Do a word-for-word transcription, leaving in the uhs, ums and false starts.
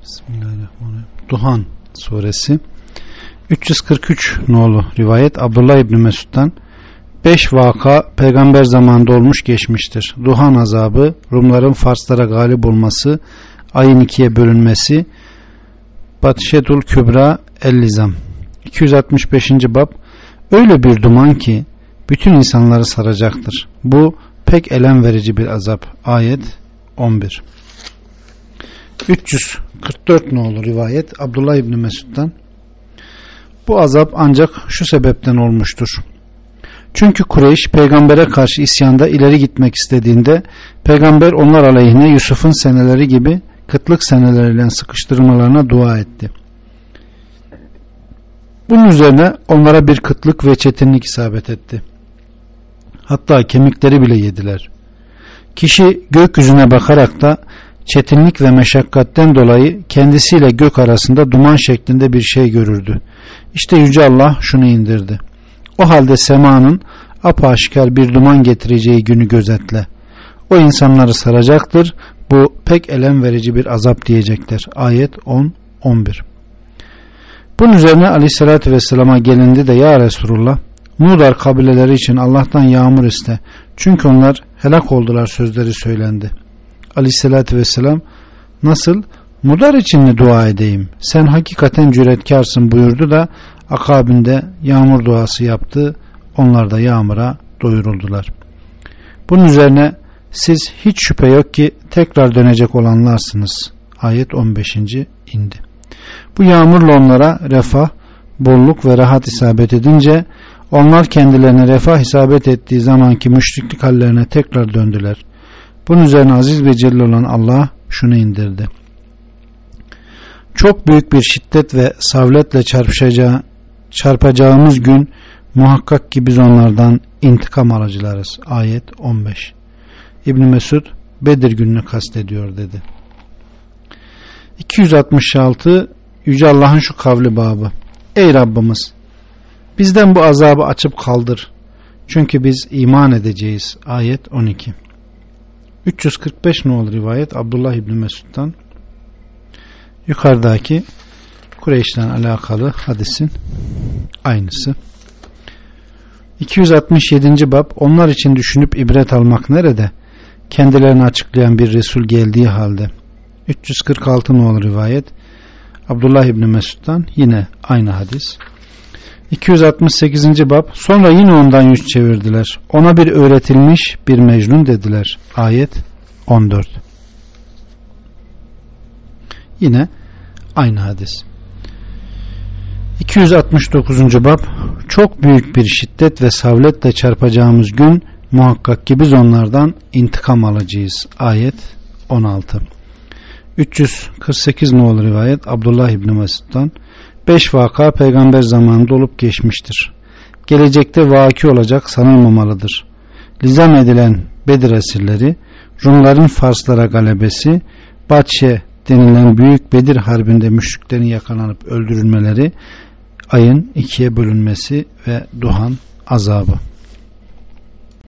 Bismillahirrahmanirrahim. Duhan suresi üç yüz kırk üç nolu rivayet Abdullah İbni Mesud'dan beş vaka peygamber zamanında olmuş geçmiştir. Duhan azabı, Rumların Farslara galip olması, ayın ikiye bölünmesi, Batşedul Kübra El-Lizam. iki yüz altmış beşinci bab. Öyle bir duman ki bütün insanları saracaktır. Bu pek elem verici bir azap. Ayet on bir. üç yüz kırk dört nolu rivayet Abdullah İbni Mesud'dan bu azap ancak şu sebepten olmuştur. Çünkü Kureyş peygambere karşı isyanda ileri gitmek istediğinde peygamber onlar aleyhine Yusuf'un seneleri gibi kıtlık seneleriyle sıkıştırmalarına dua etti. Bunun üzerine onlara bir kıtlık ve çetinlik isabet etti. Hatta kemikleri bile yediler. Kişi gökyüzüne bakarak da çetinlik ve meşakkatten dolayı kendisiyle gök arasında duman şeklinde bir şey görürdü. İşte Yüce Allah şunu indirdi. O halde semanın apaşikar bir duman getireceği günü gözetle. O insanları saracaktır. Bu pek elem verici bir azap diyecekler. Ayet on on bir. Bunun üzerine Aleyhisselatü Vesselam'a gelindi de ya Resulullah, Mudar kabileleri için Allah'tan yağmur iste. Çünkü onlar helak oldular sözleri söylendi. Aleyhisselatü Vesselam nasıl? Mudar için mi dua edeyim? Sen hakikaten cüretkarsın buyurdu da akabinde yağmur duası yaptı. Onlar da yağmura doyuruldular. Bunun üzerine siz hiç şüphe yok ki tekrar dönecek olanlarsınız. Ayet on beşinci indi. Bu yağmurla onlara refah, bolluk ve rahat isabet edince onlar kendilerine refah isabet ettiği zamanki müşriklik hallerine tekrar döndüler. Bunun üzerine aziz ve celil olan Allah şunu indirdi. Çok büyük bir şiddet ve savletle çarpışacağı, çarpacağımız gün muhakkak ki biz onlardan intikam alacılarız. Ayet on beş. İbn Mesud Bedir gününü kastediyor dedi. iki yüz altmış altı Yüce Allah'ın şu kavli babı. Ey Rabbimiz, bizden bu azabı açıp kaldır. Çünkü biz iman edeceğiz. Ayet on iki. üç yüz kırk beş nolu rivayet Abdullah İbni Mesud'dan yukarıdaki Kureyş'le alakalı hadisin aynısı. iki yüz altmış yedinci bab. Onlar için düşünüp ibret almak nerede? Kendilerini açıklayan bir Resul geldiği halde. üç yüz kırk altı nolu rivayet Abdullah İbni Mesud'dan yine aynı hadis. iki yüz altmış sekizinci bab. Sonra yine ondan yüz çevirdiler. Ona bir öğretilmiş bir mecnun dediler. Ayet on dört. Yine aynı hadis. iki yüz altmış dokuzuncu bab. Çok büyük bir şiddet ve savletle çarpacağımız gün muhakkak ki biz onlardan intikam alacağız. Ayet on altı. üç yüz kırk sekiz nolu rivayet Abdullah İbni Mesud'dan beş vaka peygamber zamanında olup geçmiştir. Gelecekte vaki olacak sanılmamalıdır. Lizam edilen Bedir esirleri, Rumların Farslara galebesi, Batşe denilen büyük Bedir harbinde müşriklerin yakalanıp öldürülmeleri, ayın ikiye bölünmesi ve Duhan azabı.